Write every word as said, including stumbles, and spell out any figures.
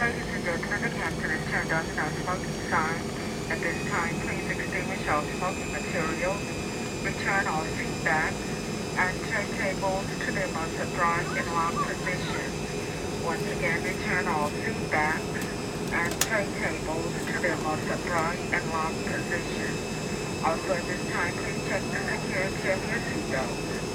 Ladies and gentlemen, the captain has turned on the no smoking sign. At this time, please extinguish all smoking materials, return all seat backs, and tray tables to their most upright and locked position. Once again, return all seat backs and tray tables to their most upright and locked position. Also at this time, please check the security of your seatbelt.